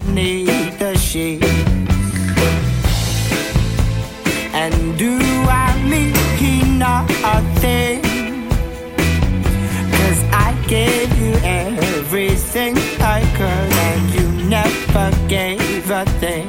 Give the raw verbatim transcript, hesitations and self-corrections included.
need the sheets. And do I mean nothing? 'Cause I gave you everything I could, and you never gave a thing.